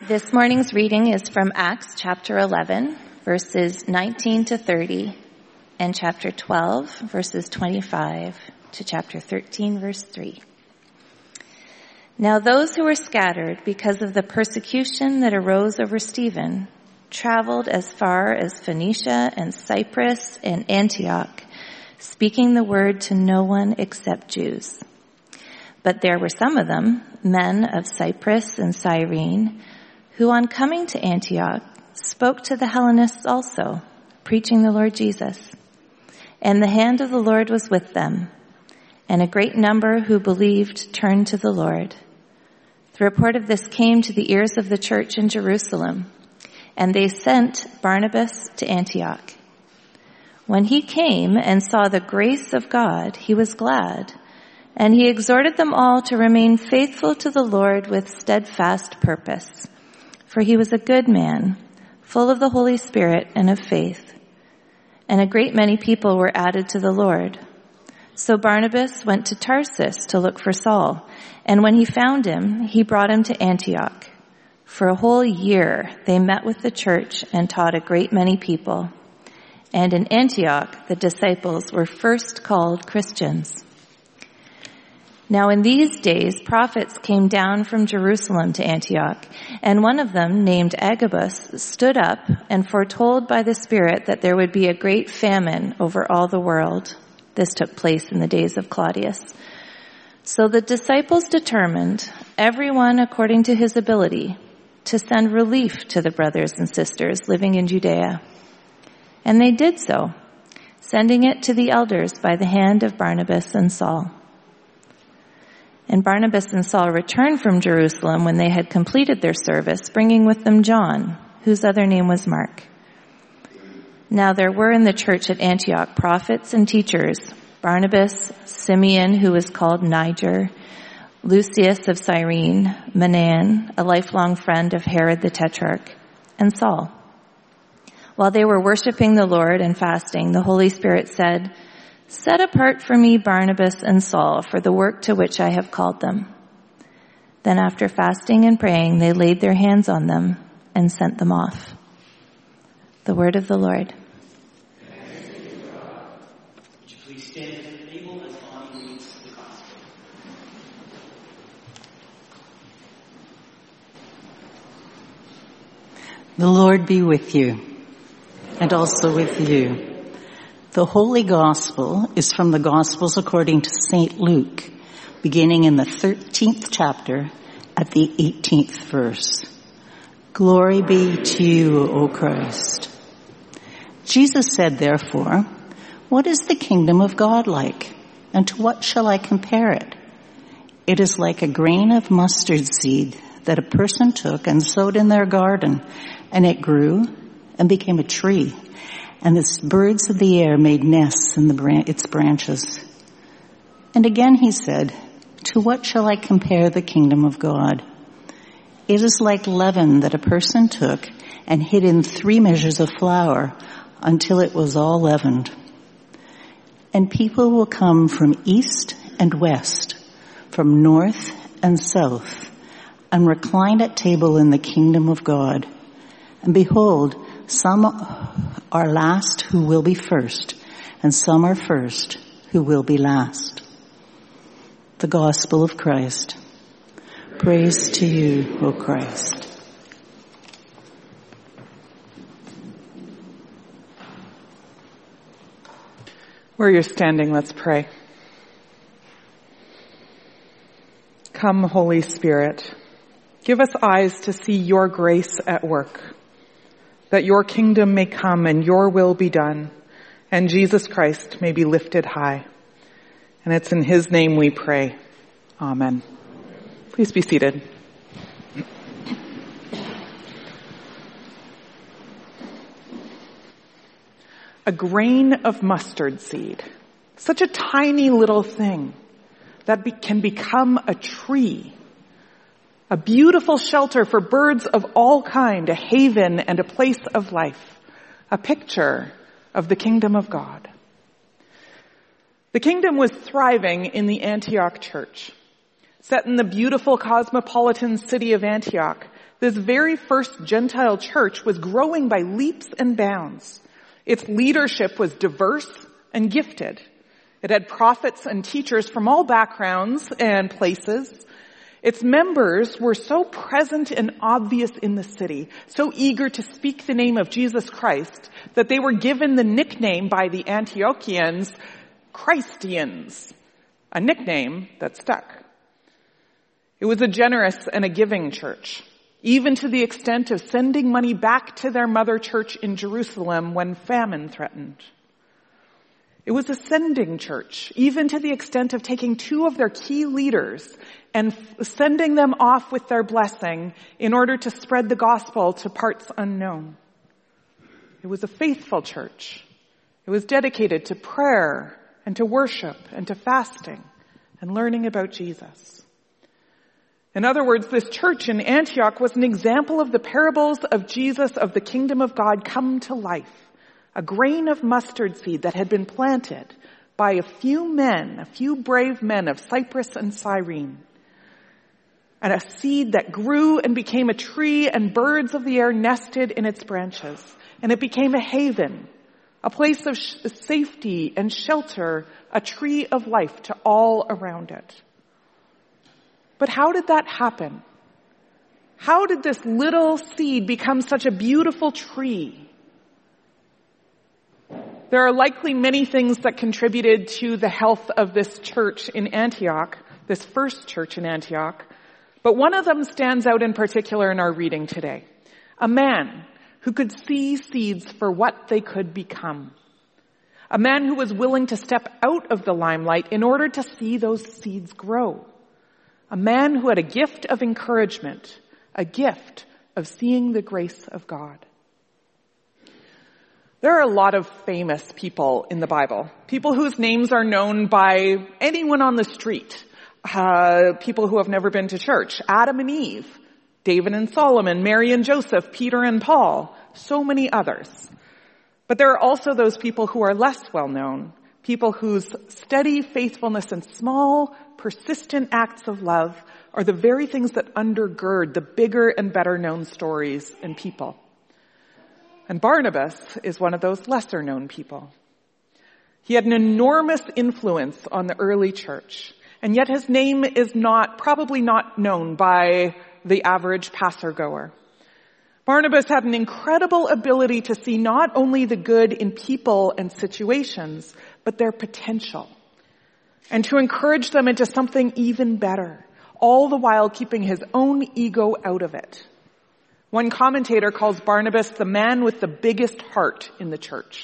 This morning's reading is from Acts chapter 11, verses 19 to 30, and chapter 12, verses 25 to chapter 13, verse 3. Now those who were scattered because of the persecution that arose over Stephen traveled as far as Phoenicia and Cyprus and Antioch, speaking the word to no one except Jews. But there were some of them, men of Cyprus and Cyrene, who on coming to Antioch spoke to the Hellenists also, preaching the Lord Jesus. And the hand of the Lord was with them, and a great number who believed turned to the Lord. The report of this came to the ears of the church in Jerusalem, and they sent Barnabas to Antioch. When he came and saw the grace of God, he was glad, and he exhorted them all to remain faithful to the Lord with steadfast purpose. For he was a good man, full of the Holy Spirit and of faith. And a great many people were added to the Lord. So Barnabas went to Tarsus to look for Saul, and when he found him, he brought him to Antioch. For a whole year they met with the church and taught a great many people. And in Antioch the disciples were first called Christians. Now in these days prophets came down from Jerusalem to Antioch, and one of them, named Agabus, stood up and foretold by the Spirit that there would be a great famine over all the world. This took place in the days of Claudius. So the disciples determined, everyone according to his ability, to send relief to the brothers and sisters living in Judea. And they did so, sending it to the elders by the hand of Barnabas and Saul. And Barnabas and Saul returned from Jerusalem when they had completed their service, bringing with them John, whose other name was Mark. Now there were in the church at Antioch prophets and teachers, Barnabas, Simeon, who was called Niger, Lucius of Cyrene, Manaen, a lifelong friend of Herod the Tetrarch, and Saul. While they were worshiping the Lord and fasting, the Holy Spirit said, "Set apart for me Barnabas and Saul for the work to which I have called them." Then after fasting and praying, they laid their hands on them and sent them off. The word of the Lord. Thanks be to God. Would you please stand at the table as Bonnie reads the gospel? The Lord be with you, and also with you. The Holy Gospel is from the Gospels according to St. Luke, beginning in the 13th chapter at the 18th verse. Glory be to you, O Christ. Jesus said, therefore, "What is the kingdom of God like, and to what shall I compare it? It is like a grain of mustard seed that a person took and sowed in their garden, and it grew and became a tree. And the birds of the air made nests in its branches." And again he said, "To what shall I compare the kingdom of God? It is like leaven that a person took and hid in 3 measures of flour until it was all leavened. And people will come from east and west, from north and south, and recline at table in the kingdom of God. And behold, some are last who will be first, and some are first who will be last." The Gospel of Christ. Praise to you, O Christ. Where you're standing, let's pray. Come, Holy Spirit, give us eyes to see your grace at work, that your kingdom may come and your will be done, and Jesus Christ may be lifted high. And it's in his name we pray. Amen. Please be seated. A grain of mustard seed, such a tiny little thing that can become a tree. A beautiful shelter for birds of all kind, a haven and a place of life, a picture of the kingdom of God. The kingdom was thriving in the Antioch church. Set in the beautiful cosmopolitan city of Antioch, This very first Gentile church was growing by leaps and bounds. Its leadership was diverse and gifted. It had prophets and teachers from all backgrounds and places. Its members were so present and obvious in the city, so eager to speak the name of Jesus Christ, that they were given the nickname by the Antiochians, Christians, a nickname that stuck. It was a generous and a giving church, even to the extent of sending money back to their mother church in Jerusalem when famine threatened. It was a sending church, even to the extent of taking 2 of their key leaders and sending them off with their blessing in order to spread the gospel to parts unknown. It was a faithful church. It was dedicated to prayer and to worship and to fasting and learning about Jesus. In other words, this church in Antioch was an example of the parables of Jesus of the kingdom of God come to life. A grain of mustard seed that had been planted by a few brave men of Cyprus and Cyrene. And a seed that grew and became a tree, and birds of the air nested in its branches. And it became a haven, a place of safety and shelter, a tree of life to all around it. But how did that happen? How did this little seed become such a beautiful tree? There are likely many things that contributed to the health of this church in Antioch, this first church in Antioch, but one of them stands out in particular in our reading today. A man who could see seeds for what they could become. A man who was willing to step out of the limelight in order to see those seeds grow. A man who had a gift of encouragement, a gift of seeing the grace of God. There are a lot of famous people in the Bible. People whose names are known by anyone on the street. People who have never been to church. Adam and Eve. David and Solomon. Mary and Joseph. Peter and Paul. So many others. But there are also those people who are less well known. People whose steady faithfulness and small, persistent acts of love are the very things that undergird the bigger and better known stories and people. And Barnabas is one of those lesser known people. He had an enormous influence on the early church, and yet his name is probably not known by the average passergoer. Barnabas had an incredible ability to see not only the good in people and situations, but their potential, and to encourage them into something even better, all the while keeping his own ego out of it. One commentator calls Barnabas the man with the biggest heart in the church.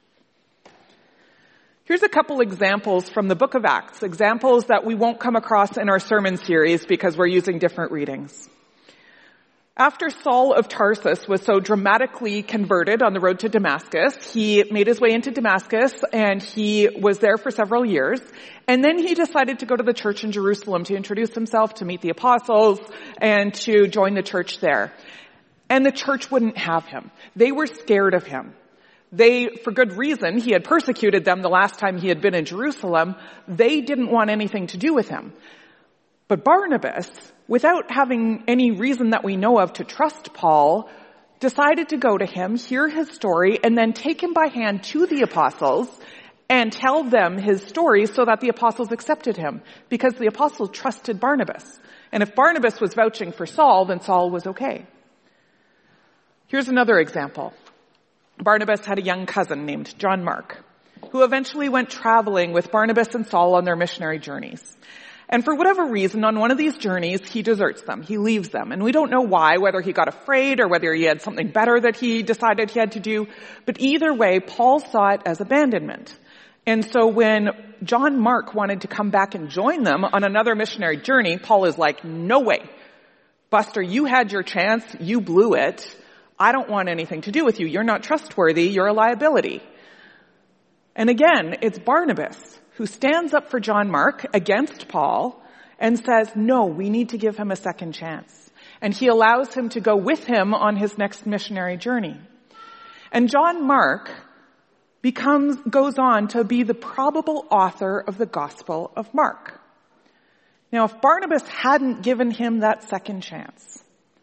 Here's a couple examples from the book of Acts, examples that we won't come across in our sermon series because we're using different readings. After Saul of Tarsus was so dramatically converted on the road to Damascus, he made his way into Damascus and he was there for several years. And then he decided to go to the church in Jerusalem to introduce himself, to meet the apostles, and to join the church there. And the church wouldn't have him. They were scared of him. For good reason, he had persecuted them the last time he had been in Jerusalem. They didn't want anything to do with him. But Barnabas, without having any reason that we know of to trust Paul, decided to go to him, hear his story, and then take him by hand to the apostles and tell them his story so that the apostles accepted him, because the apostles trusted Barnabas. And if Barnabas was vouching for Saul, then Saul was okay. Here's another example. Barnabas had a young cousin named John Mark, who eventually went traveling with Barnabas and Saul on their missionary journeys. And for whatever reason, on one of these journeys, he deserts them. He leaves them. And we don't know why, whether he got afraid or whether he had something better that he decided he had to do. But either way, Paul saw it as abandonment. And so when John Mark wanted to come back and join them on another missionary journey, Paul is like, no way. Buster, you had your chance. You blew it. I don't want anything to do with you. You're not trustworthy. You're a liability. And again, it's Barnabas who stands up for John Mark against Paul and says, no, we need to give him a second chance. And he allows him to go with him on his next missionary journey. And John Mark goes on to be the probable author of the Gospel of Mark. Now, if Barnabas hadn't given him that second chance,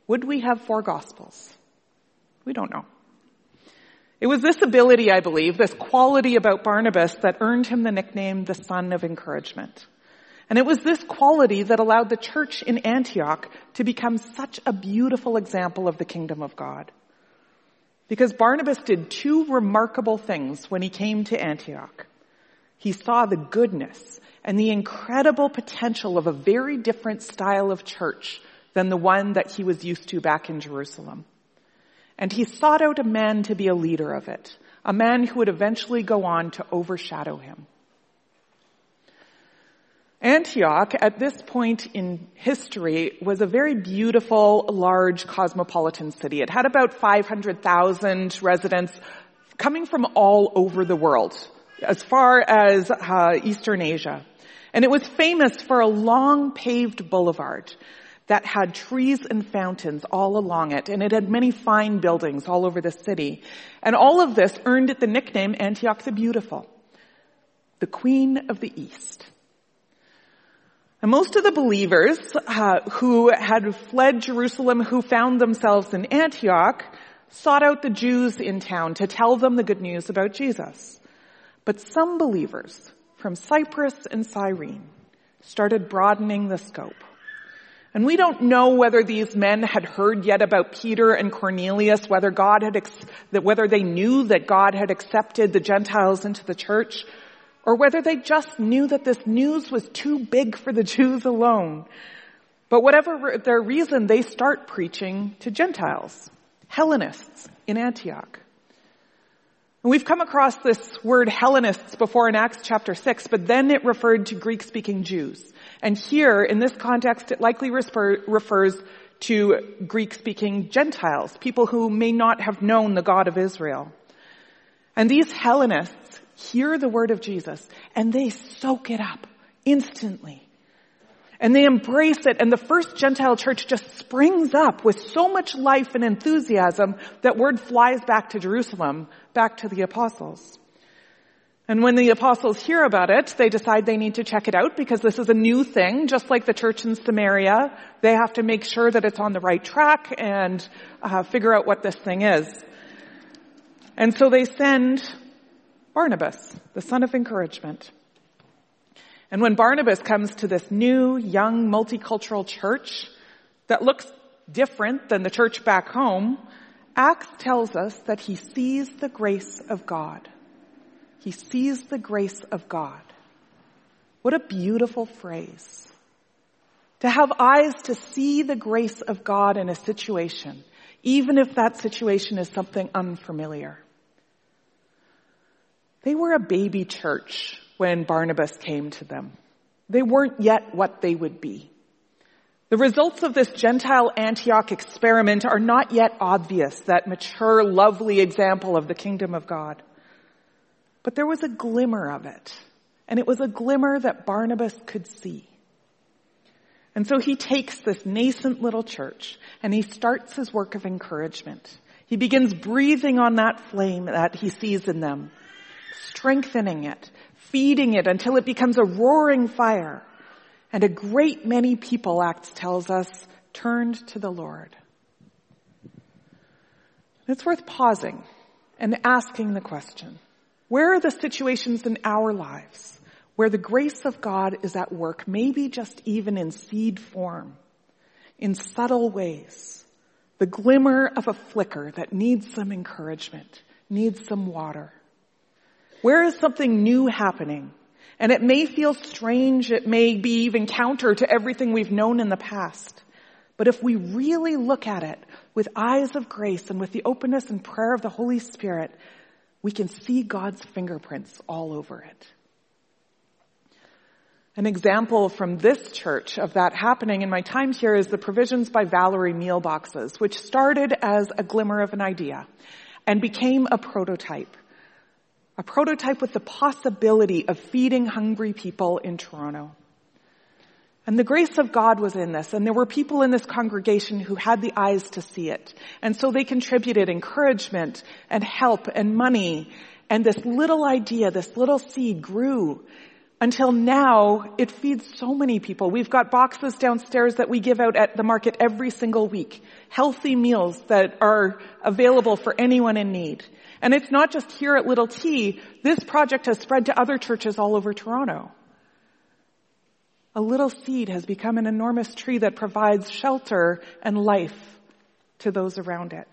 Would we have 4 Gospels? We don't know. It was this ability, I believe, this quality about Barnabas that earned him the nickname the Son of Encouragement. And it was this quality that allowed the church in Antioch to become such a beautiful example of the kingdom of God. Because Barnabas did 2 remarkable things when he came to Antioch. He saw the goodness and the incredible potential of a very different style of church than the one that he was used to back in Jerusalem. And he sought out a man to be a leader of it, a man who would eventually go on to overshadow him. Antioch, at this point in history, was a very beautiful, large, cosmopolitan city. It had about 500,000 residents coming from all over the world, as far as Eastern Asia. And it was famous for a long paved boulevard that had trees and fountains all along it, and it had many fine buildings all over the city. And all of this earned it the nickname Antioch the Beautiful, the Queen of the East. And most of the believers who had fled Jerusalem, who found themselves in Antioch, sought out the Jews in town to tell them the good news about Jesus. But some believers from Cyprus and Cyrene started broadening the scope. And we don't know whether these men had heard yet about Peter and Cornelius, whether they knew that God had accepted the Gentiles into the church, or whether they just knew that this news was too big for the Jews alone. But whatever their reason, they start preaching to Gentiles, Hellenists in Antioch. And we've come across this word Hellenists before in Acts chapter 6, but then it referred to Greek-speaking Jews. And here, in this context, it likely refers to Greek-speaking Gentiles, people who may not have known the God of Israel. And these Hellenists hear the word of Jesus, and they soak it up instantly. And they embrace it, and the first Gentile church just springs up with so much life and enthusiasm that word flies back to Jerusalem, back to the apostles. And when the apostles hear about it, they decide they need to check it out because this is a new thing, just like the church in Samaria. They have to make sure that it's on the right track and figure out what this thing is. And so they send Barnabas, the son of encouragement. And when Barnabas comes to this new, young, multicultural church that looks different than the church back home, Acts tells us that he sees the grace of God. He sees the grace of God. What a beautiful phrase. To have eyes to see the grace of God in a situation, even if that situation is something unfamiliar. They were a baby church when Barnabas came to them. They weren't yet what they would be. The results of this Gentile Antioch experiment are not yet obvious, that mature, lovely example of the kingdom of God. But there was a glimmer of it, and it was a glimmer that Barnabas could see. And so he takes this nascent little church, and he starts his work of encouragement. He begins breathing on that flame that he sees in them, strengthening it, feeding it until it becomes a roaring fire. And a great many people, Acts tells us, turned to the Lord. It's worth pausing and asking the question, where are the situations in our lives where the grace of God is at work, maybe just even in seed form, in subtle ways, the glimmer of a flicker that needs some encouragement, needs some water? Where is something new happening? And it may feel strange, it may be even counter to everything we've known in the past. But if we really look at it with eyes of grace and with the openness and prayer of the Holy Spirit, we can see God's fingerprints all over it. An example from this church of that happening in my time here is the Provisions by Valerie meal boxes, which started as a glimmer of an idea and became a prototype with the possibility of feeding hungry people in Toronto. And the grace of God was in this, and there were people in this congregation who had the eyes to see it. And so they contributed encouragement and help and money, and this little idea, this little seed grew until now, it feeds so many people. We've got boxes downstairs that we give out at the market every single week. Healthy meals that are available for anyone in need. And it's not just here at Little T. This project has spread to other churches all over Toronto. A little seed has become an enormous tree that provides shelter and life to those around it.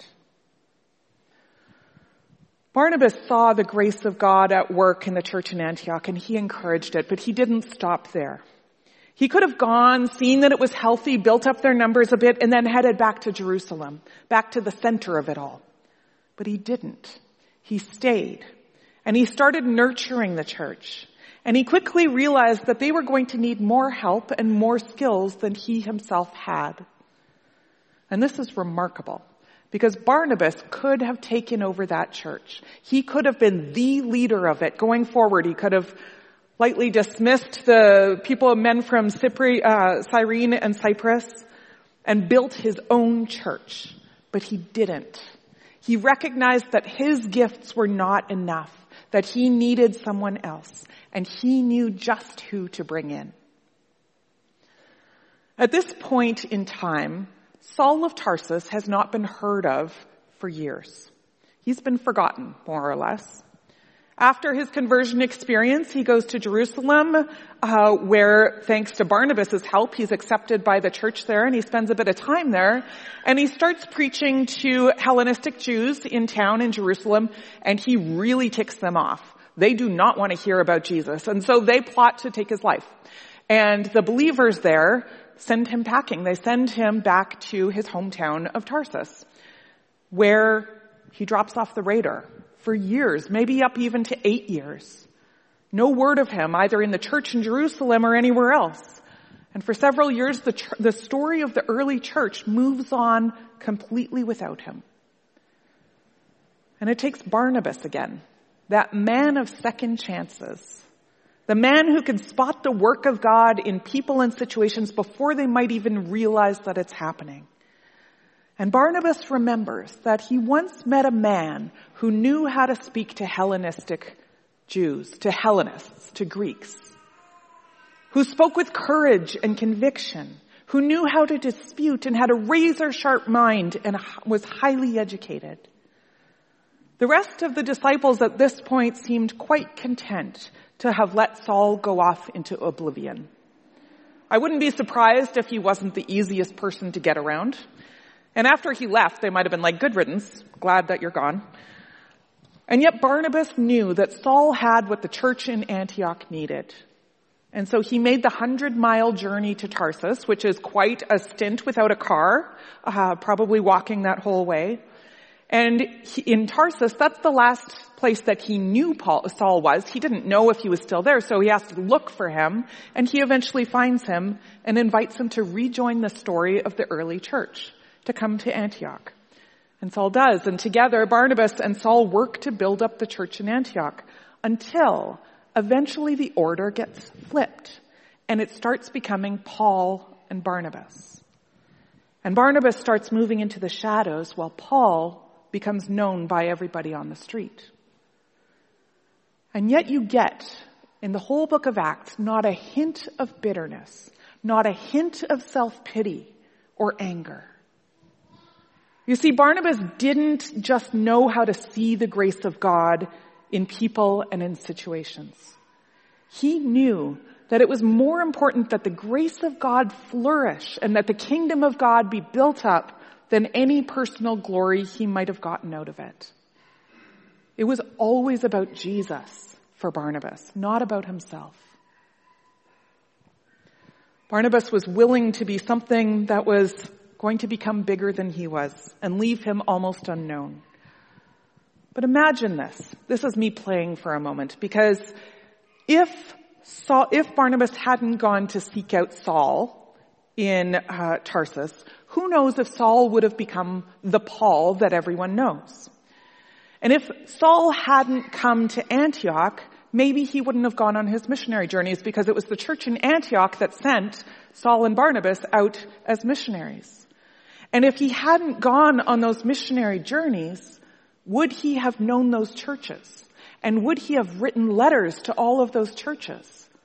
Barnabas saw the grace of God at work in the church in Antioch, and he encouraged it, but he didn't stop there. He could have gone, seen that it was healthy, built up their numbers a bit, and then headed back to Jerusalem, back to the center of it all. But he didn't. He stayed, and he started nurturing the church. And he quickly realized that they were going to need more help and more skills than he himself had. And this is remarkable, because Barnabas could have taken over that church. He could have been the leader of it going forward. He could have lightly dismissed the men from Cyrene and Cyprus and built his own church. But he didn't. He recognized that his gifts were not enough, that he needed someone else, and he knew just who to bring in. At this point in time, Saul of Tarsus has not been heard of for years. He's been forgotten, more or less. After his conversion experience, he goes to Jerusalem, where, thanks to Barnabas' help, he's accepted by the church there, and he spends a bit of time there. And he starts preaching to Hellenistic Jews in town in Jerusalem, and he really ticks them off. They do not want to hear about Jesus, and so they plot to take his life. And the believers there send him packing. They send him back to his hometown of Tarsus, where he drops off the radar for years, maybe up even to 8 years. No word of him, either in the church in Jerusalem or anywhere else. And for several years, the story of the early church moves on completely without him. And it takes Barnabas again, that man of second chances, the man who can spot the work of God in people and situations before they might even realize that it's happening. And Barnabas remembers that he once met a man who knew how to speak to Hellenistic Jews, to Hellenists, to Greeks, who spoke with courage and conviction, who knew how to dispute and had a razor-sharp mind and was highly educated. The rest of the disciples at this point seemed quite content to have let Saul go off into oblivion. I wouldn't be surprised if he wasn't the easiest person to get around. And after he left, they might have been like, good riddance, glad that you're gone. And yet Barnabas knew that Saul had what the church in Antioch needed. And so he made the 100-mile journey to Tarsus, which is quite a stint without a car, probably walking that whole way. And in Tarsus, that's the last place that he knew Saul was. He didn't know if he was still there, so he has to look for him. And he eventually finds him and invites him to rejoin the story of the early church, to come to Antioch. And Saul does. And together, Barnabas and Saul work to build up the church in Antioch until eventually the order gets flipped and it starts becoming Paul and Barnabas. And Barnabas starts moving into the shadows while Paul becomes known by everybody on the street. And yet you get, in the whole book of Acts, not a hint of bitterness, not a hint of self-pity or anger. You see, Barnabas didn't just know how to see the grace of God in people and in situations. He knew that it was more important that the grace of God flourish and that the kingdom of God be built up than any personal glory he might have gotten out of it. It was always about Jesus for Barnabas, not about himself. Barnabas was willing to be something that was going to become bigger than he was and leave him almost unknown. But imagine this. This is me playing for a moment, because if Barnabas hadn't gone to seek out Saul in Tarsus, who knows if Saul would have become the Paul that everyone knows. And if Saul hadn't come to Antioch, maybe he wouldn't have gone on his missionary journeys, because it was the church in Antioch that sent Saul and Barnabas out as missionaries. And if he hadn't gone on those missionary journeys, would he have known those churches? And would he have written letters to all of those churches?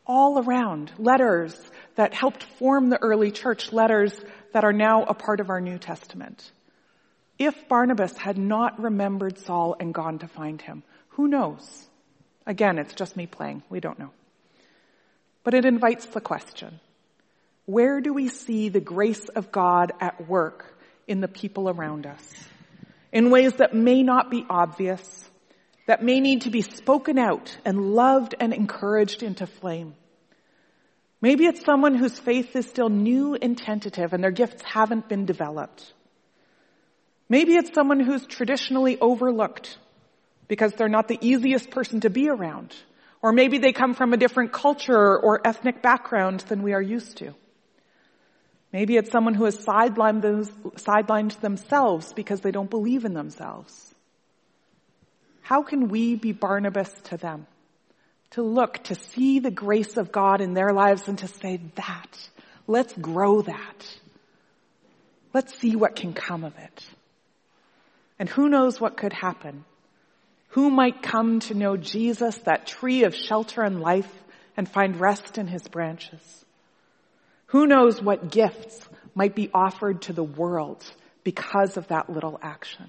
all around, letters that helped form the early church, letters that are now a part of our New Testament. If Barnabas had not remembered Saul and gone to find him, who knows? Again, it's just me playing. We don't know. But it invites the question, where do we see the grace of God at work in the people around us? In ways that may not be obvious, that may need to be spoken out and loved and encouraged into flame. Maybe it's someone whose faith is still new and tentative and their gifts haven't been developed. Maybe it's someone who's traditionally overlooked because they're not the easiest person to be around. Or maybe they come from a different culture or ethnic background than we are used to. Maybe it's someone who has sidelined themselves because they don't believe in themselves. How can we be Barnabas to them? To look, to see the grace of God in their lives and to say that. Let's grow that. Let's see what can come of it. And who knows what could happen? Who might come to know Jesus, that tree of shelter and life, and find rest in his branches? Who knows what gifts might be offered to the world because of that little action?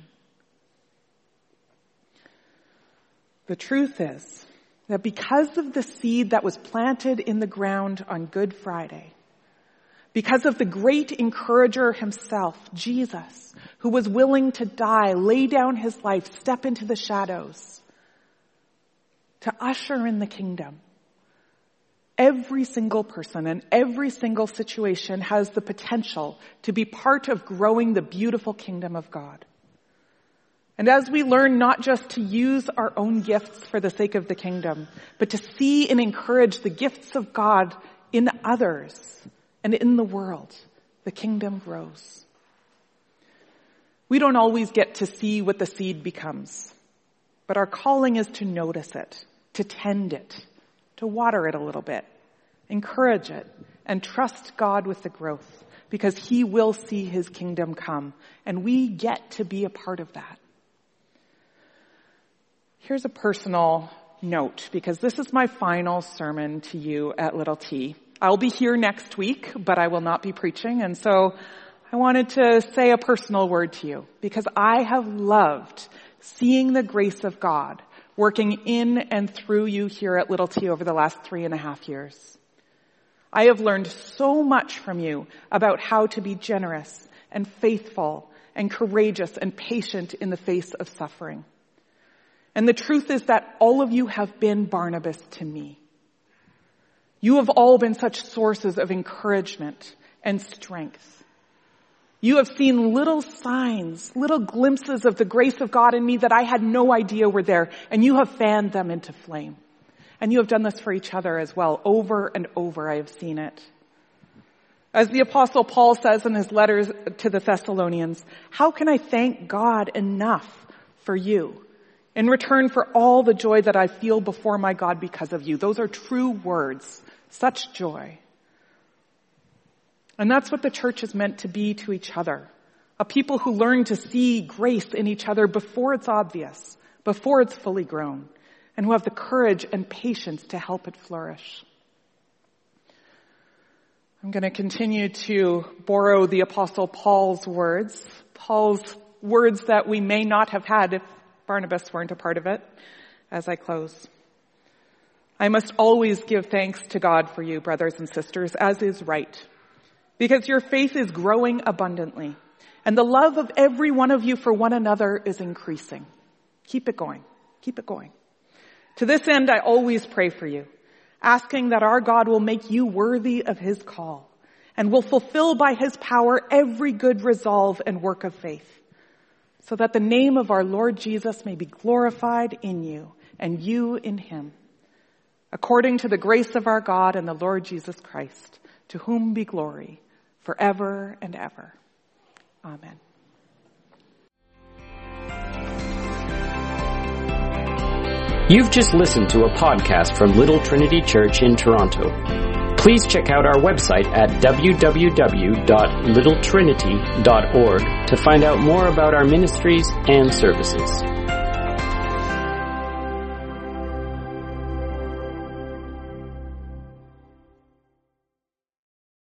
The truth is that because of the seed that was planted in the ground on Good Friday, because of the great encourager himself, Jesus, who was willing to die, lay down his life, step into the shadows, to usher in the kingdom, every single person and every single situation has the potential to be part of growing the beautiful kingdom of God. And as we learn not just to use our own gifts for the sake of the kingdom, but to see and encourage the gifts of God in others and in the world, the kingdom grows. We don't always get to see what the seed becomes, but our calling is to notice it, to tend it, to water it a little bit, encourage it, and trust God with the growth, because he will see his kingdom come, and we get to be a part of that. Here's a personal note, because this is my final sermon to you at Little T. I'll be here next week, but I will not be preaching, and so I wanted to say a personal word to you, because I have loved seeing the grace of God working in and through you here at Little T over the last 3.5 years. I have learned so much from you about how to be generous and faithful and courageous and patient in the face of suffering. And the truth is that all of you have been Barnabas to me. You have all been such sources of encouragement and strength. You have seen little signs, little glimpses of the grace of God in me that I had no idea were there, and you have fanned them into flame. And you have done this for each other as well. Over and over I have seen it. As the Apostle Paul says in his letters to the Thessalonians, how can I thank God enough for you in return for all the joy that I feel before my God because of you? Those are true words. Such joy. And that's what the church is meant to be to each other. A people who learn to see grace in each other before it's obvious, before it's fully grown, and who have the courage and patience to help it flourish. I'm going to continue to borrow the Apostle Paul's words that we may not have had if Barnabas weren't a part of it, as I close. I must always give thanks to God for you, brothers and sisters, as is right, because your faith is growing abundantly, and the love of every one of you for one another is increasing. Keep it going. Keep it going. To this end, I always pray for you, asking that our God will make you worthy of his call and will fulfill by his power every good resolve and work of faith, so that the name of our Lord Jesus may be glorified in you and you in him, according to the grace of our God and the Lord Jesus Christ, to whom be glory forever and ever. Amen. You've just listened to a podcast from Little Trinity Church in Toronto. Please check out our website at www.littletrinity.org to find out more about our ministries and services.